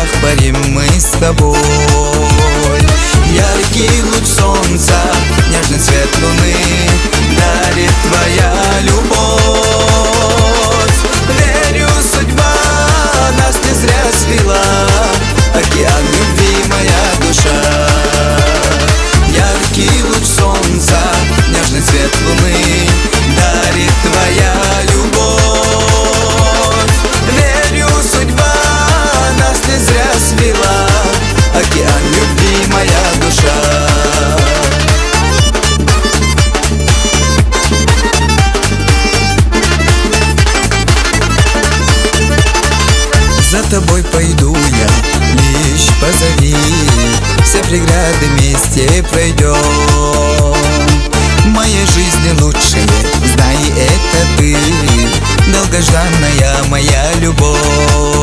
парим мы с тобой. Яркий луч солнца, нежный свет луны дарит твоя любовь. Верю, судьба нас не зря свела, океан любви моя душа. Яркий луч солнца, нежный свет луны дарит твоя любовь. Верю, судьба нас не зря свела, океан любви моя душа. За тобой пойду я, лишь позови, все преграды вместе пройдем. В моей жизни лучшее, знай, это ты, долгожданная моя любовь.